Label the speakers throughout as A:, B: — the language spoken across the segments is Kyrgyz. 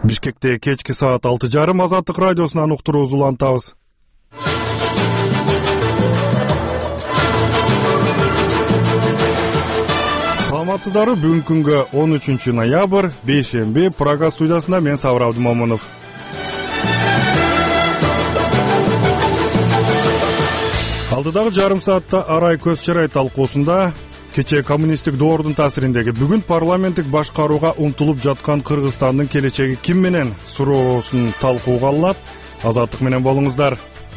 A: Бишкекте кечки саат 6:30 Азаттык радиосунан уктуруубузду улантабыз. Саламатсыздарбы? Бүгүнкү күнгө 13 ноябрь, бейшемби, Прага студиясында мен Сабыр Абдымомунов. Алдыдагы жарым саатта арай көз чарай талкуусунда кечээ коммунисттик доордун таасириндеги бүгүн парламенттик башкарууга умтулуп жаткан Кыргызстандын келечеги ким менен суроосун талкууга алынат. Азаттык менен болуңуздар.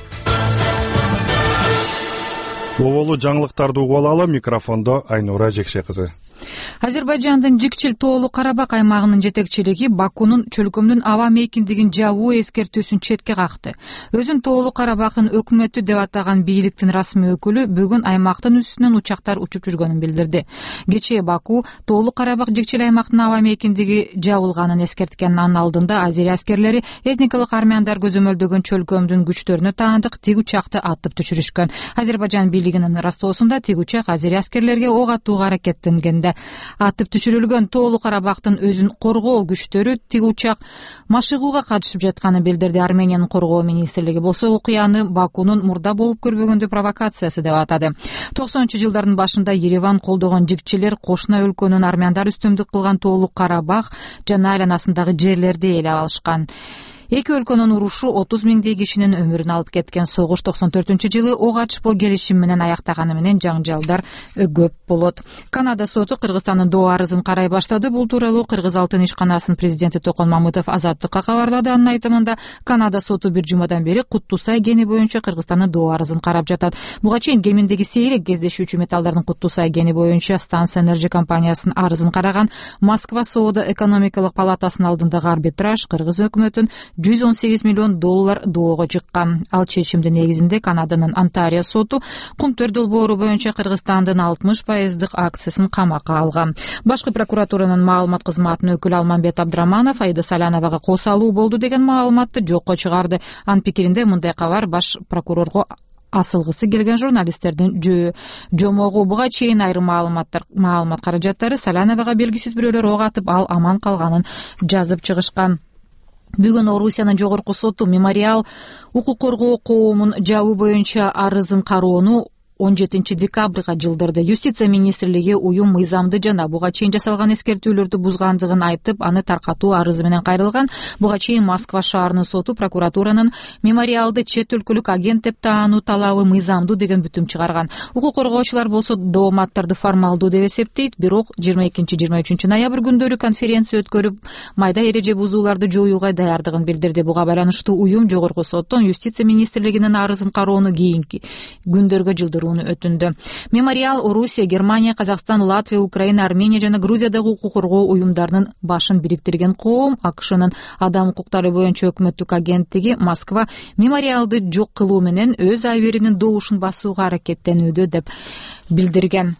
A: Бололу жаңылыктарды угуп алалы. Микрофондо Айнура Жекше кызы.
B: Азербайжандын Жикчил тоолуу Карабак аймагынын жетекчилиги Бакунун чөлкөмдүн аба мейкиндигин жабуу эскертүүсүн четке какты. Өзүн тоолуу Карабактын өкмөтү деп атаган бийликтин расмий өкүлү бүгүн аймактын үстүнөн учактар учуп жүргөнүн билдирди. Кечээ Баку тоолуу Карабак Жикчил аймактын аба мейкиндиги жабылганын эскерткен. Анын алдында Азия аскерлери этникалык армяндар көзөмөлдөгөн чөлкөмдүн күчтөрүнө таандык тиг учакты атып түшүрүшкөн. Азербайжан бийлигинин растоосунда тиг учак Азия аскерлерге ок атууга аракеттенгенде атып түшүрүлгөн. Тоолуу Карабактын өзүн коргоо күчтөрү тиг учак машыгууга катышып жатканын билдирди. Армениянын коргоо министрлиги болсо окуяны Бакунун мурда болуп көрбөгөндө провокациясы деп атады. 90-жылдардын башында Ереван колдогон жикчилер кошуна өлкөнүн армяндар үстөмдүк кылган тоолуу Карабах жана айланасындагы жерлерди ээлеп алышкан. Эки өлкөнүн урушу 30 миңдей кишинин өмүрүн алып кеткен. Согуш 94-жылы ок ачпоо келишим менен аяктаганы менен жаңжалдар көп болот. Канада соту Кыргызстандын доо арызын карай баштады. Бул тууралуу Кыргыз алтын ишканасынын президенти Токон Мамытов Азаттыкка кабарлады. Анын айтымында Канада соту бир жумадан бери Куттусай кени боюнча Кыргызстандын доо арызын карап жатат. Буга чейин кеминдеги сейрек кездешүүчү металлдардын Куттусай кени боюнча Станция Энерджи компаниясынын арызын караган Москва соода экономикалык палатасынын алдындагы арбитраж Кыргыз өкмөтүн $118 миллион доого чыккан. Ал чечимдин негизинде Канаданын Онтарио соту Кумтөр долбоору боюнча Кыргызстандын 60% акциясын камакка алган. Башкы прокуратуранын маалымат кызматынын өкүлү Алмамбет Абдраманов Аида Саляновага кол салуу болду деген маалыматты жокко чыгарды. Анын пикиринде мындай кабар баш прокурорго асылгысы келген журналисттердин жомогу. Буга чейин айрым маалымат каражаттары Саляновага белгисиз бирөөлөр ок атып, ал аман калганын жазып чыгышкан. Бүгүн Орусиянын жогорку соту мемориал укук коргоо коомун жабуу боюнча арызын кароону 17 декабрга жылдырды. Юстиция министрлиги уюм мыйзамды жана буга чейин жасалган эскертүүлөрдү бузгандыгын айтып, аны таркатуу арызы менен кайрылган. Буга чейин Москва шаарынын соту прокуратуранын мемориалды чет өлкөлүк агент деп таануу талабы мыйзамдуу деген бүтүм чыгарган. Укук коргоочулар болсо дооматтарды формалдуу деп эсептейт. Бирок 22-23 ноябрь күндөрү конференция өткөрүп, майда эреже бузууларды жоюуга даярдыгын билдирди. Буга байланыштуу уюм жогорку соттон Юстиция министрлигинин арызын кароону кийинки күндөргө жылдырууну өтүндү. Мемориал Орусия, Германия, Казакстан, Латвия, Украина, Армения жана Грузиядагы укук коргоо уюмдарынын башын бириктирген коом. АКШнын адам укуктары боюнча өкмөттүк агенттиги Москва мемориалды жок кылуу менен өз айберинин добушун басууга аракеттенүүдө деп билдирген.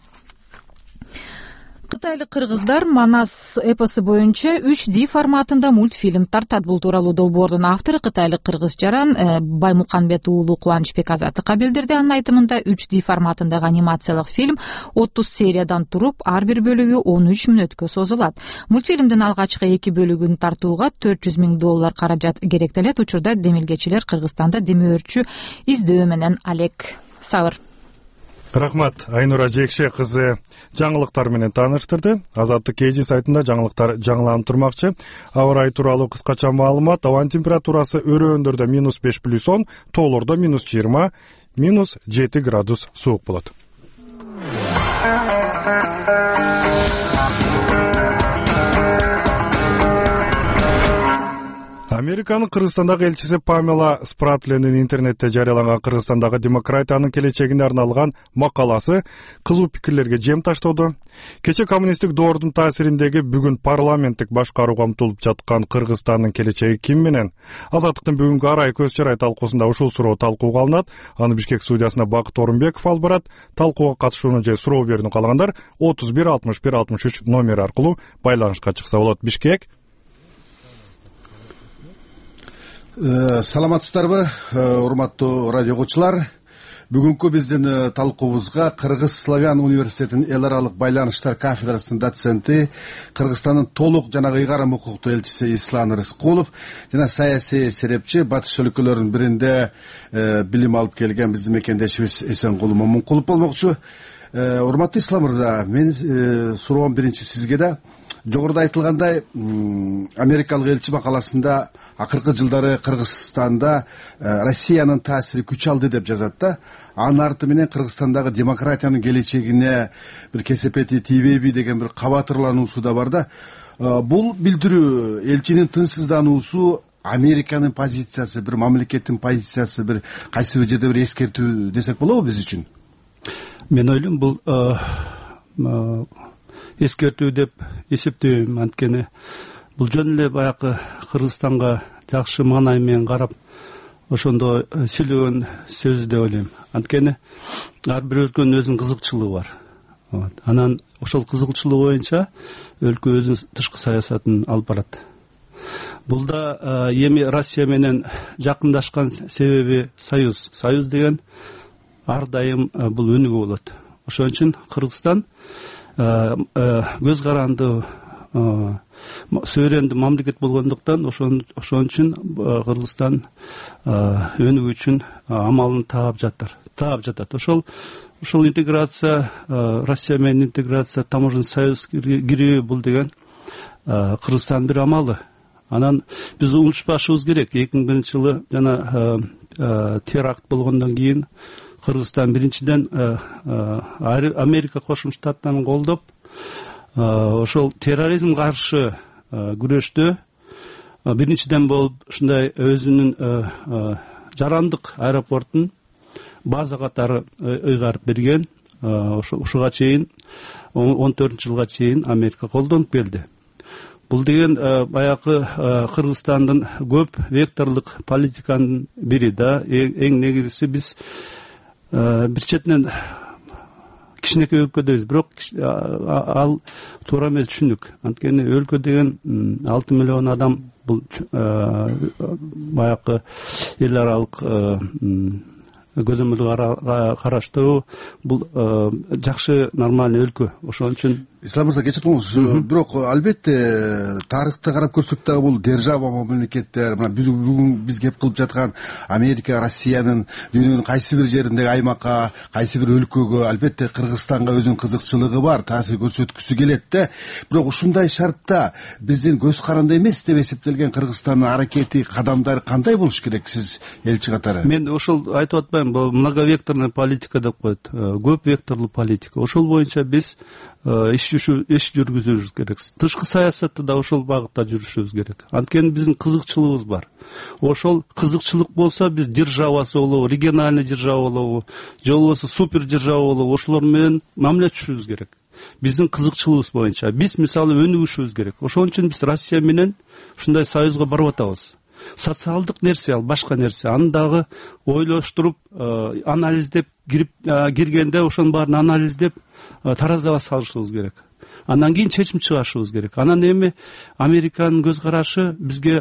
B: Кытайлык кыргыздар Манас эпосу боюнча 3D форматында мультфильм тартат. Бул тууралуу долбоордун автору кытайлык кыргыз жаран Баймуканбет уулу Кубанычбек Азаттыкка билдирди. Анын айтымында 3D форматындагы анимациялык фильм 30 сериядан туруп, ар бир бөлүгү 13 мүнөткө созулат. Мультфильмдин алгачкы 2 бөлүгүн тартууга $400 миң каражат керектелет. Учурда демилгечилер Кыргызстанда демөөрчү издөө менен алек. Сабыр.
A: Рахмат, Айнура Жекше кызы жаңылыктар менен тааныштырды. Азаттык KG сайтында жаңылыктар жаңыланып турмакчы. Аба ырайы тууралуу кыскача маалымат. Абанын температурасы өрөөндөрдө -5+10, тоолордо -20, -7 градус суук болот. Американын Кыргызстандагы элчиси Памела Спратленин интернетте жарыяланган Кыргызстандагы демократиянын келечегине арналган макаласы кызуу пикирлерге жем таштоодо. Кечээ коммунисттик доордун таасириндеги бүгүн парламенттик башкарууга умтулуп жаткан Кыргызстандын келечеги ким менен? Азаттыктын бүгүнкү арай көз чарай талкуусунда ушул суроо талкууга алынат. Аны Бишкек студиясына Бакыт Орунбеков алып барат. Талкууга катышууну же суроо берүүнү каалагандар 31 61 63 номери аркылуу байланышка чыкса болот. Бишкек.
C: Саламатсыздарбы, урматтуу радио угуучулар. Бүгүнкү биздин талкуубузга Кыргыз Славян университетинин эл аралык байланыштар кафедрасынын доценти, Кыргызстандын толук жана ыйгарым укуктуу элчиси Ислам Рыскулов жана саясий серепчи, батыш өлкөлөрүнүн биринде билим алып келген биздин мекендешибиз Эсенкул Момункулов болмокчу. Урматтуу Ислам мырза, менин суроом биринчи сизге да. Жогоруда айтылгандай, америкалык элчи макаласында акыркы жылдары Кыргызстанда Россиянын таасири күч алды деп жазат да. Анын арты менен Кыргызстандагы демократиянын келечегине бир кесепети тийбейби деген бир кабатырлануусу да бар да. Бул билдирүү элчинин тынчсыздануусу Американын позициясы, бир мамлекеттин позициясы, бир кайсы бир жерде бир эскертүү десек болобу биз үчүн?
D: Мен ойлойм, бул эскертүү деп эсептейм. Анткени бул жөн эле баягы Кыргызстанга жакшы маанай менен карап ошондо сүйлөгөн сөз деп ойлойм. Анткени ар бир өлкөнүн өзүнүн кызыкчылыгы бар. Анан ошол кызыкчылыгы боюнча өлкө өзүнүн тышкы саясатын алып барат. Бул да эми Россия менен жакындашкан себеби союз. Союз деген ар дайым бул өнүгүү болот. Ошон үчүн Кыргызстан көз каранды суверендүү мамлекет болгондуктан ошон үчүн Кыргызстан өнүгүү үчүн амалын таап жатат. Ошол интеграция, Россия менен интеграция, таможенный союз кирүү бул деген Кыргызстандын бир амалы. Анан биз унутпашыбыз керек. 2001-жылы жана теракт болгондон кийин Кыргызстан биринчиден Америка Кошмо Штаттарын колдоп, ошол терроризмге каршы күрөштө биринчиден болуп ушундай өзүнүн жарандык аэропортун база катары ыйгарып берген. Ушуга чейин 14-жылга чейин Америка колдонуп келди. Бул деген баягы Кыргызстандын көп векторлук политиканын бири да. Эң негизгиси биз бир четинен кичинекей өлкөдөбүз, бирок ал туура эмес түшүнүк. Анткени өлкө деген 6 миллион адам, бул баягы эл аралык көзөмөлгө караштуу, бул жакшы нормальный өлкө. Ошон үчүн
C: Ислам мырза, кечириңиз, бирок албетте тарыхты карап көрсөк дагы бул держава мамлекеттер, мына бүгүн биз кеп кылып жаткан Америка, Россиянын дүйнөнүн кайсы бир жериндеги аймакка, кайсы бир өлкөгө, албетте Кыргызстанга өзүнүн кызыкчылыгы бар, таасир көрсөткүсү келет да. Бирок ушундай шартта биздин көз каранды эмес деп эсептелген Кыргызстандын аракети, кадамдары кандай болуш керек сиз элчи катары?
D: Мен ошол айтып атпайм, бул многовекторный политика деп коет, көп векторлуу политика. Ошол боюнча биз иш жүргүзүшүбүз керек. Тышкы саясатты да ошол багытта жүрүшүбүз керек. Анткени биздин кызыкчылыгыбыз бар. Ошол кызыкчылык болсо биз державасы болобу, региональный держава болобу, же болбосо супер держава болобу, ошолор менен мамилелешишибиз керек. Биздин кызыкчылыгыбыз боюнча биз мисалы өнүгүшүбүз керек. Ошон үчүн биз Россия менен ушундай союзга барып атабыз. Социалдык нерсе, ал башка нерсе. Аны дагы ойлоштуруп, анализдеп киргенде ошонун баарын анализдеп таразага салышыбыз керек. Андан кийин чечим чыгарышыбыз керек. Анан эми Американын көз карашы бизге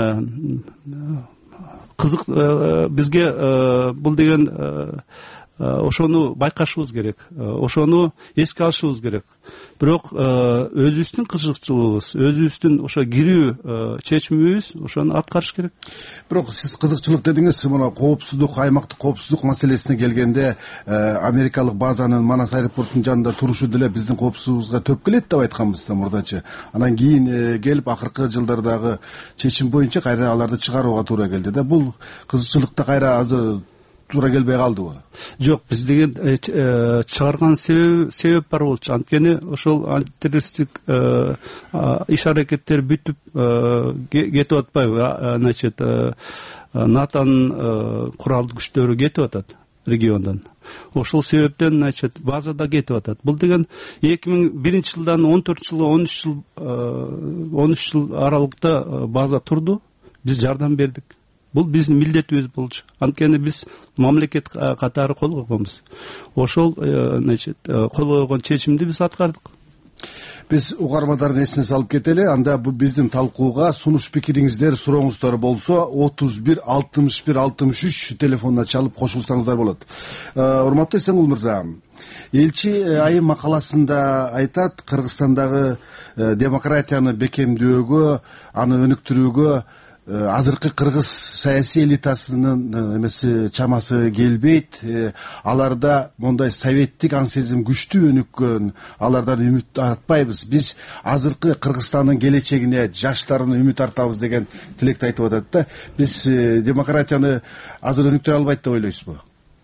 D: кызык, бизге бул деген ошону байкашыбыз керек, ошону эске алышыбыз керек. Бирок өзүбүздүн кызыкчылыгыбыз, өзүбүздүн ошо кирүү чечимибиз ошону аткарыш керек.
C: Бирок сиз кызыкчылык дедиңиз, мына коопсуздук, аймактык коопсуздук маселесине келгенде америкалык базанын Манас аэропортунун жанында турушу деле биздин коопсуздугубузга төп келет деп айтканбыз да мурдачы. Анан кийин келип акыркы жылдардагы чечим боюнча кайра аларды чыгарууга туура келди да. Бул кызыкчылыкта кайра азыр туура келбей калдыбы?
D: Жок, биз деген чыгарган себеп бар болчу. Анткени ошол антитеррористтик иш аракеттер бүтүп кетип атпайбы? Значит, НАТОнун куралдуу күчтөрү кетип атат региондон. Ошол себептен, значит, базада кетип атат. Бул деген 2001-жылдан 14 жыл 13 жыл аралыкта база турду. Биз жардам бердик. Бул биздин милдетибиз болчу. Анткени биз мамлекет катары кол койгонбуз. Ошол, значит, кол койгон чечимди биз аткардык.
C: Биз угармандардын эсине салып кетели. Анда бул биздин талкууга сунуш пикириңиздер, сурооңуздар болсо 31 61 63 телефонуна чалып кошулсаңыздар болот. Урматтуу Эсенгул мырза, элчи айым макаласында айтат, Кыргызстандагы демократияны бекемдөөгө, аны өнүктүрүүгө азыркы кыргыз саясий элитасынын эмеси чамасы келбейт. Аларда мондай советтик аң сезим күчтүү өнүккөн, алардан үмүт артпайбыз. Биз азыркы Кыргызстандын келечегине, жаштарына үмүт артабыз деген тилекти айтып атат да. Биз демократияны азыр өнүктүрө албайт деп ойлойсузбу?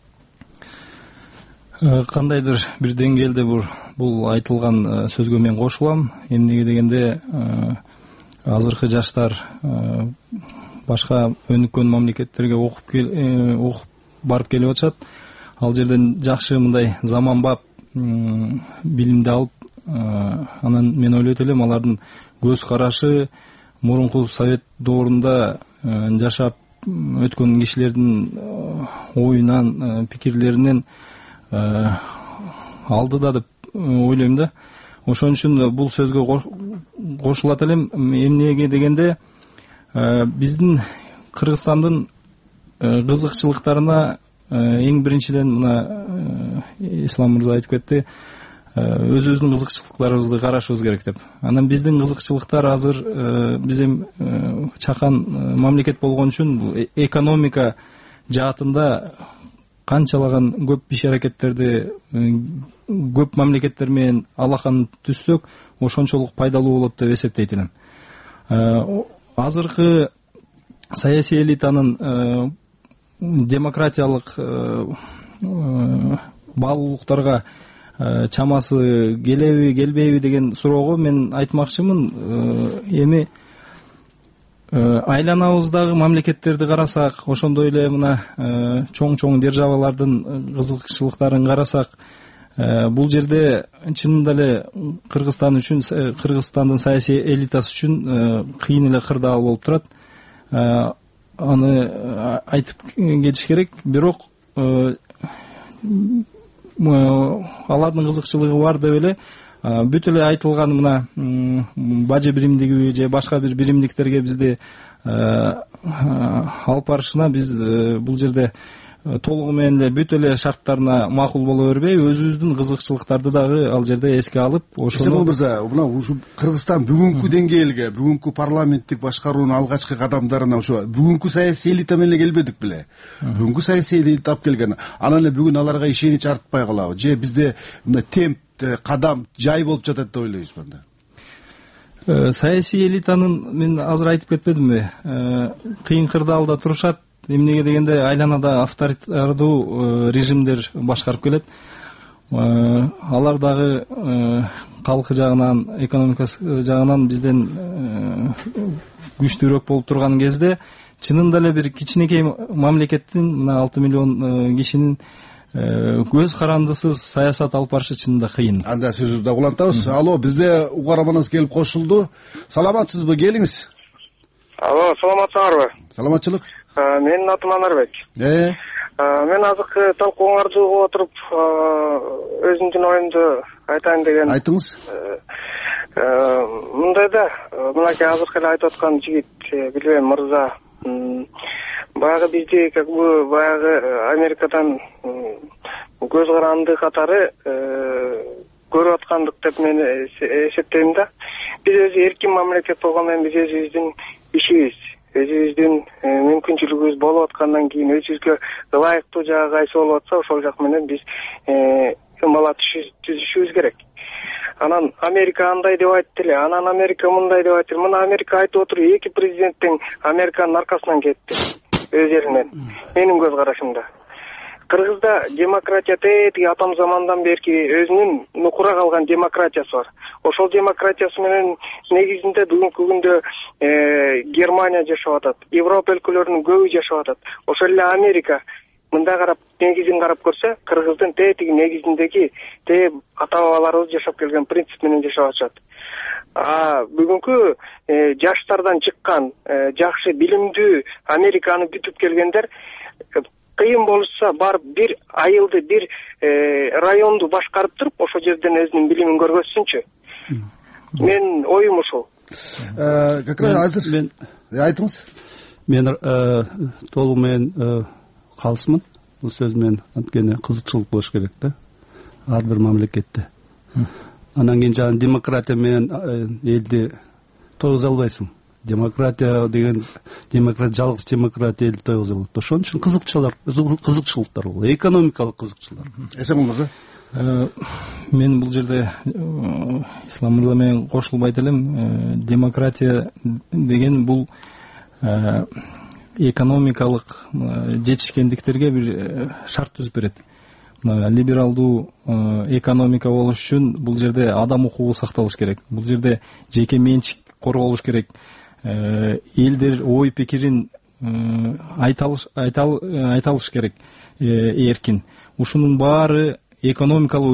E: Кандайдыр бир деңгээлде бул айтылган сөзгө мен кошулам. Эмнеге дегенде азыркы жаштар башка өнүккөн мамлекеттерге окуп барып келип атышат. Ал жерден жакшы мындай заманбап билимди алып, анан мен ойлойт элем алардын көз карашы мурунку совет доорунда жашап өткөн кишилердин оюнан, пикирлеринен алдыда деп ойлойм да. Ошон үчүн бул сөзгө кошулат элем. Эмнеге дегенде биздин Кыргызстандын кызыкчылыктарына эң биринчиден мына Ислам мырза айтып кетти, өзүбүздүн кызыкчылыктарыбызды карашыбыз керек деп. Анан биздин кызыкчылыктар азыр биз эми чакан мамлекет болгон үчүн экономика жаатында канчалаган көп иш аракеттерди көп мамлекеттер менен алакан түзсөк, ошончолук пайдалуу болот деп эсептейт элем. Азыркы саясий элитанын демократиялык баалуулуктарга чамасы келеби, келбейби деген суроого мен айтмакчымын. Эми айланабыздагы мамлекеттерди карасак, ошондой эле мына чоң державалардын кызыкчылыктарын карасак, бул жерде чынында эле Кыргызстан үчүн, Кыргызстандын саясий элитасы үчүн кыйын эле кырдаал болуп турат. Аны айтып кетиш керек. Бирок алардын кызыкчылыгы бар деп эле бүт эле айтылган мына бажы биримдиги же башка бир биримдиктерге бизди алып барышына биз бул жерде толугу менен эле бүт эле шарттарына макул боло бербей, өзүбүздүн кызыкчылыктарды дагы ал жерде эске алып,
C: ошону мына ушу Кыргызстан бүгүнкү деңгээлге, бүгүнкү парламенттик башкаруунун алгачкы кадамдарына ошо бүгүнкү саясий элита менен келбедик беле. Бүгүнкү саясий элита алып келген. Анан эле бүгүн аларга ишенич артпай калабы? Же бизде мына темп, кадам жай болуп жатат деп ойлойсузбу анда?
E: Саясий элитанын мен азыр айтып кетпедимби? Кыйын кырдаалда турушат. Эмнеге дегенде айланада авторитардуу режимдер башкарып келет. Алар дагы калкы жагынан, экономикасы жагынан бизден күчтүүрөөк болуп турган кезде, чынында эле бир кичинекей мамлекеттин мына 6 миллион кишинин көз карандысыз саясат алып барышы чынында кыйын.
C: Анда сөзүбүздү да улантабыз. Алло, бизде угарманыбыз келип кошулду. Саламатсызбы? Келиңиз.
F: Алло, саламатсыңарбы?
C: Саламатчылык.
F: Менин атым Анарбек. Мен азыркы талкууңарды угуп отуруп, өзүмдүн оюмду айтайын деген.
C: Айтыңыз.
F: Мындай да, мынакей азыркы эле айтып аткан жигит, билбейм, мырза, баягы бизди как бы баягы Америкадан көз каранды катары көрүп аткандык деп мен эсептейм да. Биз өзү эркин мамлекет болгон менен биз өзүбүздүн ишибиз, өзүбүздүн мүмкүнчүлүгүбүз болуп аткандан кийин өзүбүзгө ылайыктуу жагы кайсы болуп атса, ошол жак менен биз ымала түзүшүбүз керек. Анан Америка андай деп айтты эле, анан Америка мындай деп айтты. Мына Америка айтып отур, эки президенттин Американын аркасынан кетти өз элинен. Менин көз карашымда. Кыргызда демократия тетиги атам замандан берки өзүнүн нукура калган демократиясы бар. Ошол демократиясы менен негизинде бүгүнкү күндө Германия жашап атат, Европа өлкөлөрүнүн көбү жашап атат. Ошол эле Америка мындай карап, негизин карап көрсө, Кыргыздын тетиги негизиндеги ата-бабаларыбыз жашап келген принцип менен жашап атышат. Бүгүнкү жаштардан чыккан жакшы билимдүү Американы бүтүп келгендер кыйын болушса барып бир айылды, бир районду башкарып туруп, ошол жерден өзүнүн билимин көргөзсүнчү. Менин оюм ушул.
C: Как раз азыр айтыңыз.
D: Мен толугу менен калысмын. Бул сөз менен анткени кызыкчылык болуш керек да ар бир мамлекетте. Анан кийин жаңы демократия менен элди тойгуза албайсың. Демократия деген жалгыз демократия элди тойгуза алат. Ошон үчүн кызыкчылыктар болот, экономикалык кызыкчылыктар.
C: Эсен мырза.
E: Мен бул жерде Ислам мырза менен кошулбайт элем. Демократия деген бул экономикалык жетишкендиктерге бир шарт түзүп берет. Либералдуу экономика болуш үчүн бул жерде адам укугу сакталыш керек. Бул жерде жеке менчик корголуш керек. Элдер ой пикирин айталыш керек эркин. Ушунун баары экономикалык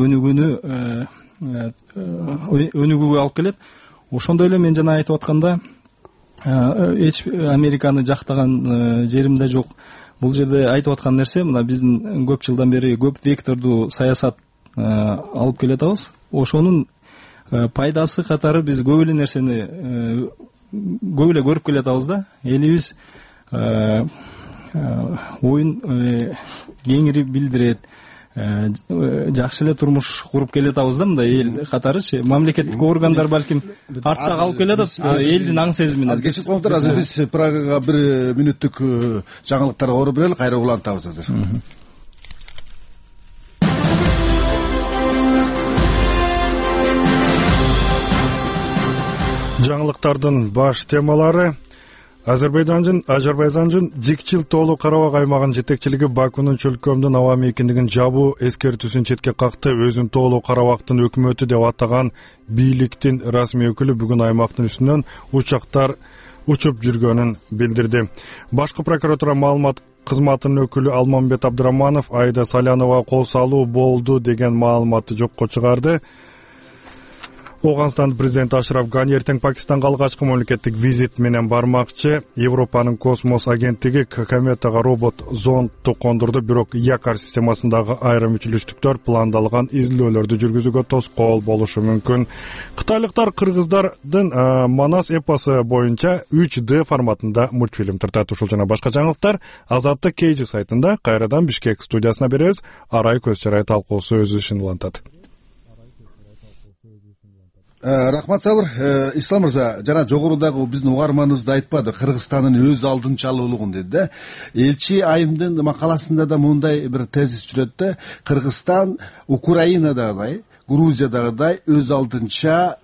E: өнүгүүгө алып келет. Ошондой эле мен жана айтып атканда эч Американы жактаган жерим да жок. Бул жерде айтып аткан нерсе мына биздин көп жылдан бери көп вектордуу саясат алып келатабыз. Ошонун пайдасы катары биз көп эле нерсени көп эле көрүп келатабыз да. Элибиз оюн кеңири билдирет. Жакшы эле турмуш куруп келатабыз да мындай эл катарычы. Мамлекеттик органдар балким артта калып келатат элдин аң сезимине.
C: Кечирип коңуздар, азыр биз программага 1 мүнөттүк жаңылыктарга ооруп берели, кайра улантабыз азыр.
A: Жаңылыктардын баш темалары: Азербайжандын Жикчил тоолуу Карабак аймагынын жетекчилиги Бакунун чөлкөмдүн аба мейкиндигин жабуу эскертүүсүн четке какты. Өзүн тоолуу Карабактын өкмөтү деп атаган бийликтин расмий өкүлү бүгүн аймактын үстүнөн учактар учуп жүргөнүн билдирди. Башкы прокуратура маалымат кызматынын өкүлү Алмамбет Абдыраманов Айда Салянова кол салуу болду деген маалыматты жокко чыгарды. Оганстан президенти Ашраф Гани эртең Пакистанга алгачкы мамлекеттик визит менен бармакчы. Европанын космос агенттиги кометага робот зондду кондурду, бирок якар системасындагы айрым үчүлүштүктөр пландалган изилдөөлөрдү жүргүзүүгө тоскоол болушу мүмкүн. Кытайлыктар кыргыздардын Манас эпосу боюнча 3D форматында мультфильм тартат. Ушул жана башка жаңылыктар Азаттык KG сайтында. Кайрадан Бишкек студиясына беребиз. Арай көз чарай талкуусу өз ишин улантат.
C: Рахмат Сабыр. Ислам мырза, жана жогорудагы биздин угарманыбыз да айтпады, Кыргызстандын өз алдынчалуулугун деди да. Элчи Айымдын макаласында да мындай бир тезис жүрөт да, Кыргызстан Украинадагыдай, Грузиядагыдай өз алдынча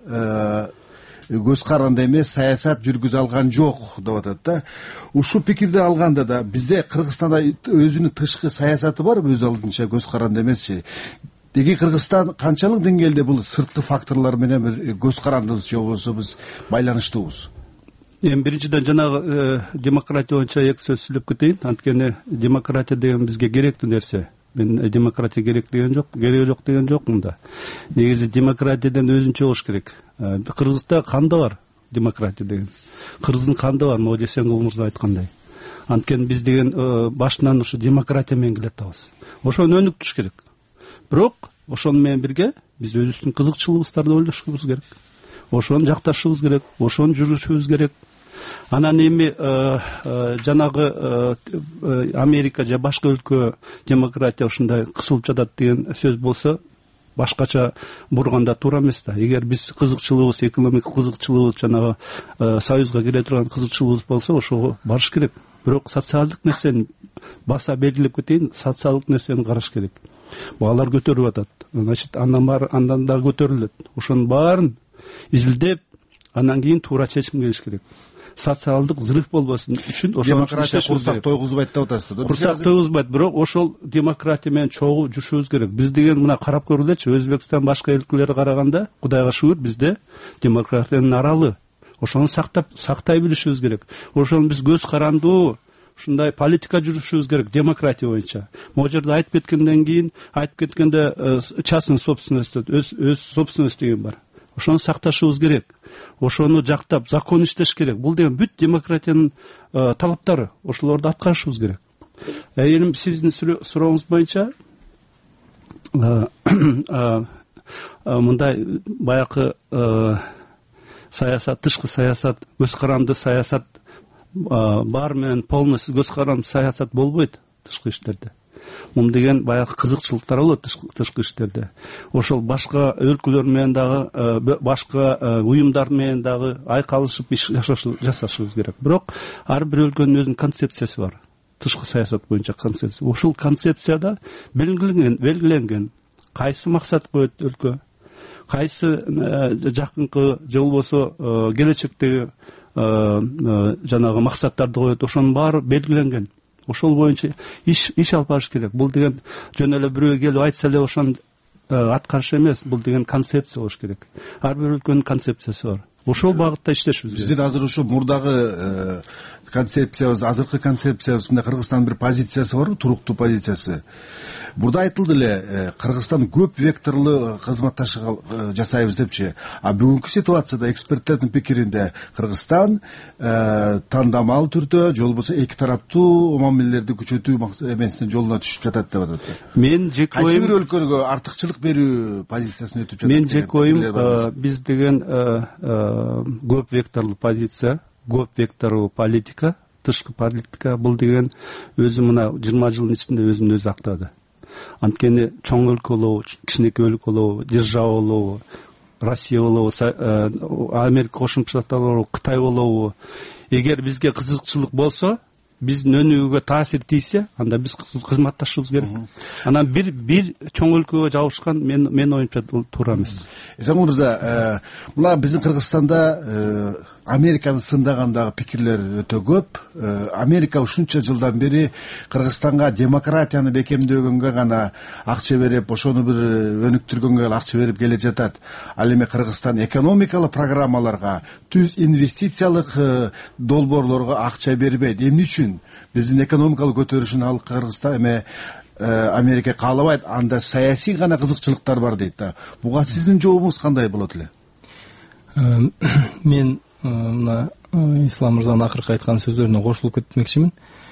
C: көз каранды эмес саясат жүргүзө алган жок деп атат да. Ушул пикирди алганда да бизде Кыргызстанда өзүнүн тышкы саясаты барбы, өз алдынча көз каранды эмесчи? Деги Кыргызстан канчалык деңгээлде бул сырткы факторлор менен бир көз карандыбыз же болбосо биз байланыштуубуз?
D: Биринчиден жанагы демократия боюнча эки сөз сүйлөп кетейин. Анткени демократия деген бизге керектүү нерсе. Мен демократия керек деген жок, кереги жок деген жок мында. Негизи демократиядан өзүнчө болуш керек. Кыргызда канда бар демократия деген. Кыргыздын канда бар, Ноди Сенгул мырза айткандай. Анткени биз деген башынан ушу демократия менен келатабыз. Ошону өнүктүрүш керек. Бирок ошону менен бирге биз өзүбүздүн кызыкчылыгыбыздарды ойлошубуз керек. Ошону жакташыбыз керек, ошону жүрүшүбүз керек. Анан эми жанагы Америка же башка өлкө демократия ушундай кысылып жатат деген сөз болсо, башкача бурганда туура эмес да. Эгер биз кызыкчылыгыбыз, экономикалык кызыкчылыгыбыз, жанагы союзга кире турган кызыкчылыгыбыз болсо, ошого барыш керек. Бирок социалдык нерсени баса белгилеп кетейин, социалдык нерсени караш керек. Баалар көтөрүп атат. Значит, андан да көтөрүлөт. Ошонун баарын изилдеп, андан кийин туура чечим келиш керек. Социалдык взрыв болбосын үчүн ошол
C: демократия курсак тойгузбайт деп атасыз да.
D: Курсак тойгузбайт, бирок ошол демократия менен чогуу жүрүшүбүз керек. Биз деген мына карап көргүлөчү, Өзбекстан башка өлкөлөргө караганда, Кудайга шүгүр, бизде демократиянын аралы. Ошону сактай билишибиз керек. Ошону биз көз карандуу ушундай политика жүрүшүбүз керек демократия боюнча. Могу жерде айтып кеткенде частный собственность, өз собственность деген бар. Ошону сакташыбыз керек. Ошону жактап, закон иштеш керек. Бул деген бүт демократиянын талаптары. Ошолорду аткарышыбыз керек. Эми сиздин сурооңуз боюнча мындай баягы саясат, тышкы саясат, көз каранды саясат баары менен полностью көз каранды саясат болбойт тышкы иштерде. Мун деген баягы кызыкчылыктар болот тышкы иштерде. Ошол башка өлкөлөр менен дагы, башка уюмдар менен дагы айкалышып иш жасашыбыз керек. Бирок ар бир өлкөнүн өзүнүн концепциясы бар. Тышкы саясат боюнча концепция. Ошол концепцияда белгиленген кайсы максат коет өлкө, кайсы жакынкы же болбосо келечектеги жанагы максаттарды коет, ошонун баары белгиленген. Ошол боюнча иш алып барыш керек. Бул деген жөн эле бирөө келип айтса эле ошону аткарыш эмес. Бул деген концепция болуш керек. Ар бир өлкөнүн концепциясы бар. Ошол багытта иштешибиз керек.
C: Биздин азыр ушу мурдагы концепциябыз, азыркы концепциябыз, мындай Кыргызстандын бир позициясы барбы, туруктуу позициясы. Бурда айтылды эле, Кыргызстан көп векторлуу кызматташык жасайбыз депчи. А бүгүнкү ситуацияда эксперттердин пикиринде Кыргызстан тандамал түрдө, же болбосо эки тараптуу мамилелерди күчөтүү эмесинин жолуна түшүп жатат деп атат.
D: Мен жеке оюм,
C: кайсы бир өлкөгө артыкчылык берүү позициясына өтүп жатат.
D: Мен жеке оюм, биз деген көп векторлуу позиция, көп векторлуу политика, тышкы политика, бул деген өзү мына 20 жылдын ичинде өзүн өзү актады. Анткени чоң өлкө болобу, кичинекей өлкө болобу, держава болобу, Россия болобу, Америка Кошмо Штаттары болобу, Кытай болобу, эгер бизге кызыкчылык болсо, биздин өнүгүүгө таасир тийсе, анда биз кызматташыбыз керек. Анан бир чоң өлкөгө жабышкан мен оюмча туура эмес.
C: Эсен мырза, мына биздин Кыргызстанда Американы сындагандагы пикирлер өтө көп. Америка ушунча жылдан бери Кыргызстанга демократияны бекемдөөгөнгө гана акча берип, ошону бир өнүктүргөнгө акча берип келе жатат. Ал эми Кыргызстан экономикалык программаларга, түз инвестициялык долбоорлорго акча бербейт. Эмне үчүн? Биздин экономикалык көтөрүшүн ал Кыргызстан эме Америка каалабайт, анда саясий гана кызыкчылыктар бар дейт да. Буга сиздин жообуңуз кандай болот эле?
E: Мен мына Ислам мырзанын акыркы айткан сөздөрүнө кошулуп кетмекчимин.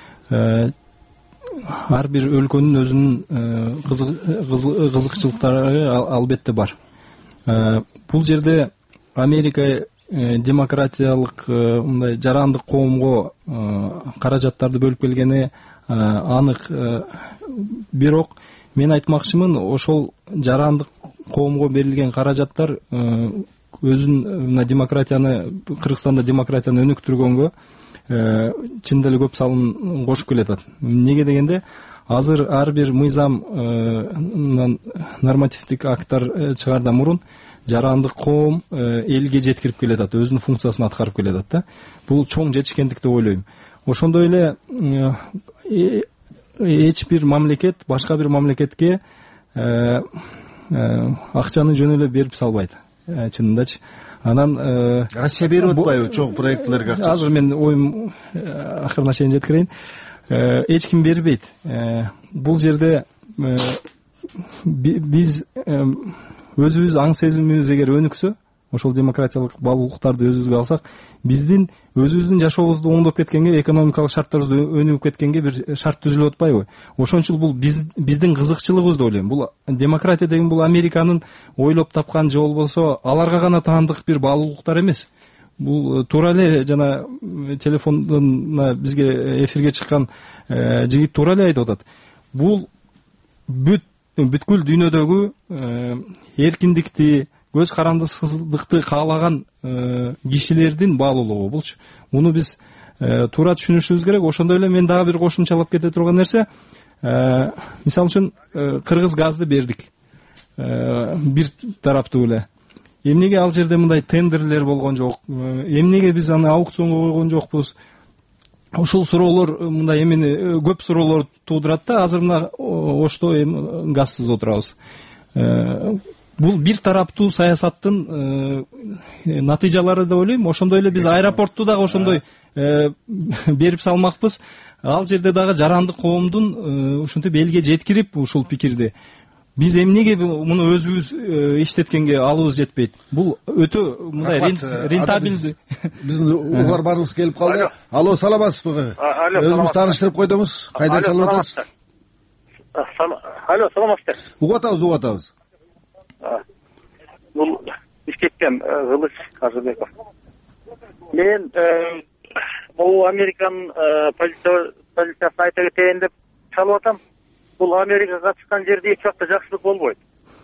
E: Ар бир өлкөнүн өзүнүн кызыкчылыктары албетте бар. Бул жерде Америка демократиялык мындай жарандык коомго каражаттарды бөлүп келгени анык. Бирок мен айтмакчымын, ошол жарандык коомго берилген каражаттар өзүн демократияны, Кыргызстанда демократияны өнүктүргөнгө чын деле көп салым кошуп келатат. Неге дегенде, азыр ар бир мыйзам нормативдик акттар чыгаардан мурун жарандык коом элге жеткирип келатат, өзүнүн функциясын аткарып келатат да. Бул чоң жетишкендик деп ойлойм. Ошондой эле эч бир мамлекет башка бир мамлекетке акчаны жөн эле берип салбайт. Чынындачы. Анан
C: Россия берип атпайбы чоң проектлерге акча?
E: Азыр мен оюм акырына чейин жеткирейин. Эч ким бербейт. Бул жерде биз өзүбүз аң сезимибиз эгер өнүксө, ошол демократиялык баалуулуктарды өзүбүзгө алсак, биздин өзүбүздүн жашообузду оңдоп кеткенге, экономикалык шарттарыбызды өнүгүп кеткенге бир шарт түзүлүп атпайбы? Ошон үчүн бул биздин кызыкчылыгыбыз деп ойлойм. Бул демократия деген бул Американын ойлоп тапкан же болбосо аларга гана таандык бир баалуулуктар эмес. Бул туура эле жана телефондон бизге эфирге чыккан жигит туура эле айтып атат. Бул бүткүл дүйнөдөгү эркиндикти, көз карандысыздыкты каалаган кишилердин баалуулугу булчу. Муну биз туура түшүнүшүбүз керек. Ошондой эле мен дагы бир кошумчалап кете турган нерсе, мисалы үчүн Кыргыз газды бердик. Бир тараптуу эле. Эмнеге ал жерде мындай тендерлер болгон жок? Эмнеге биз аны аукционго койгон жокпуз? Ошол суроолор мындай эмени көп суроолор туудурат да. Азыр мына Ошто газсыз отурабыз. Бул бир тараптуу саясаттын натыйжалары деп ойлойм. Ошондой эле биз аэропортту дагы ошондой берип салмакпыз. Ал жерде дагы жарандык коомдун ушинтип элге жеткирип ушул пикирди. Биз эмнеге муну өзүбүз иштеткенге алыбыз жетпейт? Бул өтө мындай рентабелдүү. Биздин
C: угарманыбыз келип калды. Алло, саламатсызбы? Өзүбүз тааныштырып койдуңуз. Кайдан чалып атасыз?
G: Алло, саламатсызбы?
C: Угатабыз.
G: бул Бишкектен Кылыч Ажыбеков. Мен могу Американын полициясын айта кетейин деп чалып атам. Бул Америкага чыккан жерде эч убакта жакшылык болбойт.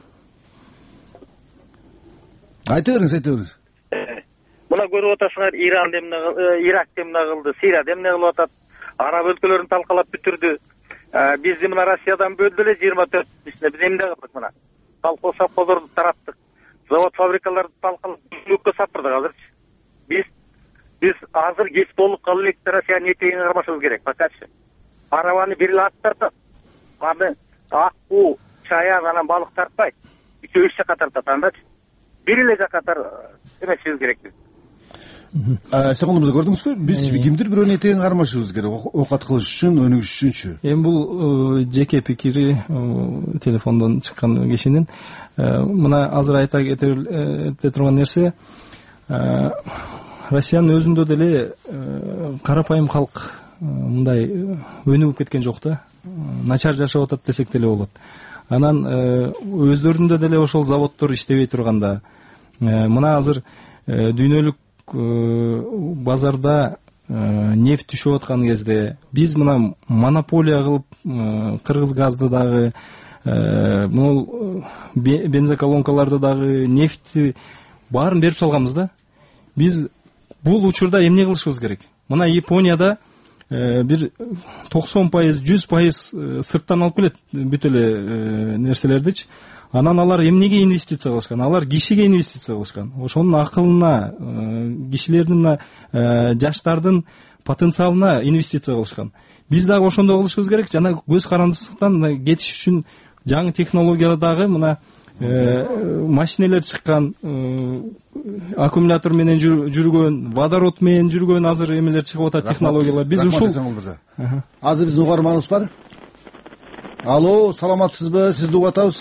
C: Айта бериңиз.
G: Мына көрүп атасыңар, Иран демне, Ирак демне кылды, Сирия демне кылып атат. Араб өлкөлөрүн талкалап бүтүрдү. Бизди мына Россиядан бөлдү эле 24 ичинде биз эмне кылдык мына? Колхоз совхоздорду тараттык. Завод фабрикаларды талкалап бүлүккө сапырдык азырчы. Биз азыр кеч толук калып элек Россиянын этегине кармашыбыз керек, покачы. Арабаны бир эле аттартат. Аны Аккуу, Чаян анан балык тартпайт. Үч жакка тартат андачы. Бир эле жакка эмесибиз керек биз.
C: Сен колубузда көрдүңүзбү? Биз кимдир бирөөнүн этегин кармашыбыз керек. Оокат кылыш үчүн, өнүгүш үчүнчү.
E: Эми бул жеке пикири телефондон чыккан кишинин. Мына азыр айта кете турган нерсе, Россиянын өзүндө деле карапайым калк мындай өнүгүп кеткен жок да. Начар жашап атат десек деле болот. Анан өздөрүндө деле ошол заводдор иштебей турганда, мына азыр дүйнөлүк базарда нефть түшүп аткан кезде биз мына монополия кылып кыргыз газды дагы, могул бензоколонкаларды дагы, нефтти баарын берип салганбыз да. Биз бул учурда эмне кылышыбыз керек? Мына Японияда бир 90%, 100% сырттан алып келет бүт эле нерселердичи. Анан алар эмнеге инвестиция кылышкан? Алар кишиге инвестиция кылышкан. Ошонун акылына, кишилердин, жаштардын потенциалына инвестиция кылышкан. Биз дагы ошондой кылышыбыз керек. Жана көз карандысыздыктан кетиш үчүн жаңы технологиядагы мына машинелер чыккан, аккумулятор менен жүргөн, водород менен жүргөн азыр эмелер чыгып атат, технологиялар. Биз ушул
C: азыр биздин угарманыбыз бар. Алло, саламатсызбы? Сизди угуп атабыз.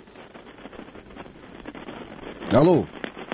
C: Алло.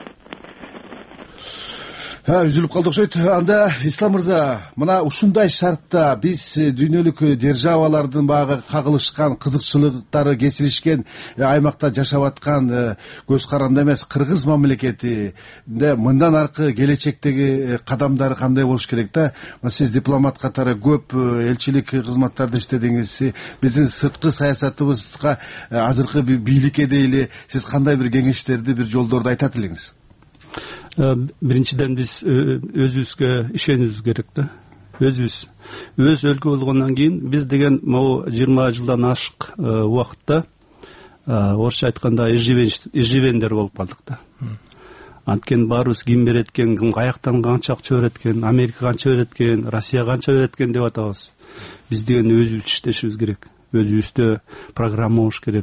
C: Үзүлүп калды окшойт. Анда Ислам мырза, мына ушундай шартта биз дүйнөлүк державалардын багы кагылышкан, кызыкчылыктары кесилишкен аймакта жашап аткан көз каранды эмес кыргыз мамлекетинде мындан аркы келечектеги кадамдары кандай болуш керек да? Сиз дипломат катары көп элчилик кызматтарды иштедиңиз. Биздин сырткы саясатыбызга азыркы бийликке дейли сиз кандай бир кеңештерди, бир жолдорду айтат элеңиз?
D: Биринчиден биз өзүбүзгө ишенүүбүз керек да. Өз өлкө болгондон кийин биз деген могу 20 жылдан ашык убакытта орусча айтканда иживендер болуп калдык да. Анткени баарыбыз ким берет экен, ким каяктан канча акча берет экен, Америка канча берет экен, Россия канча берет экен деп атабыз. Биз деген өзүбүз иштешибиз керек. Өзүбүздө программа болуш керек.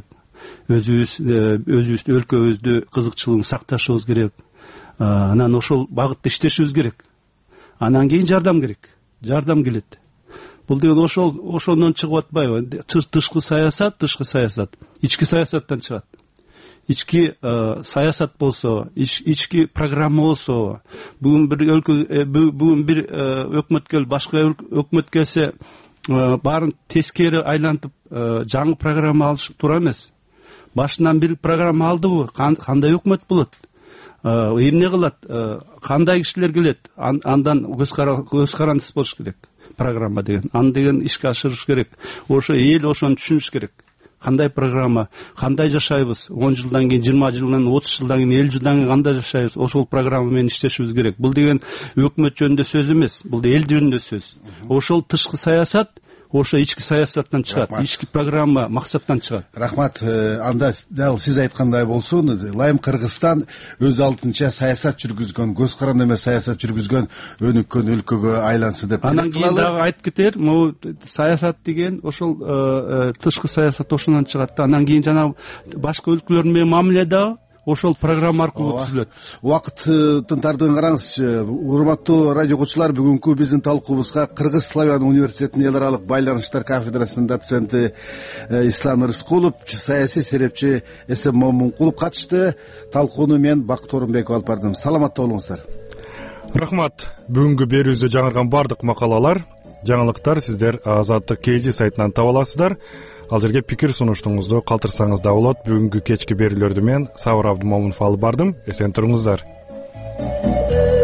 D: Өзүбүз өлкөбүздү кызыкчылыгын сакташыбыз керек. Анан ошол багытта иштешибиз керек. Анан кийин жардам керек. Жардам келет. Бул деген ошондон чыгып атпайбы? Тышкы саясат, ички саясаттан чыгат. Ички саясат болсо, ички программа болсо, бүгүн бир өкмөт келип башка өкмөт келсе, баарын тескери айлантып жаңы программа алыш туура эмес. Башынан бир программа алдыбы? Кандай өкмөт болот? Эмне кылат? Кандай кишилер келет? Андан көз карандысы болуш керек. Программа деген. Аны деген ишке ашырыш керек. Ошо эл ошону түшүнүш керек. Кандай программа, кандай жашайбыз? 10 жылдан кийин, 20 жылдан, 30 жылдан кийин, 50 жылдан кийин кандай жашайбыз? Ошол программа менен иштешибиз керек. Бул деген өкмөт жөнүндө сөз эмес. Бул эл жөнүндө сөз. Ошол тышкы саясат ошо ички саясаттан чыгат, ички программа максаттан чыгат. Рахмат.
C: Анда дал сиз айткандай болсун, Лайым Кыргызстан өз алдынча саясат жүргүзгөн, көз каранды эмес саясат жүргүзгөн өнүккөн өлкөгө айлансын деп.
D: Анан кийин дагы айтып кетер, могу саясат деген ошол тышкы саясат ошондон чыгат да. Анан кийин жана башка өлкөлөр менен мамиле дагы ошол программа аркылуу түзүлөт.
C: Убакыттын тардыгын караңызчы. Урматтуу радио окуучулар, бүгүнкү биздин талкуубузга Кыргыз Славян университетинин эл аралык байланыштар кафедрасынын доценти Ислам Рыскулов, саясий серепчи Эсен Момункулов катышты. Талкууну мен Бакыт Орунбеков алып бардым. Саламатта болуңуздар.
A: Рахмат. Бүгүнкү берүүбүздө жаңырган бардык макалалар жаңылыктар сиздер Азаттык KG сайтынан таба аласыздар. Ал жерге пикир сунуштуңузду калтырсаңыз да болот. Бүгүнкү кечки берүүлөрдү мен Сабыр Абдымомунов алып бардым. Эсен туруңуздар.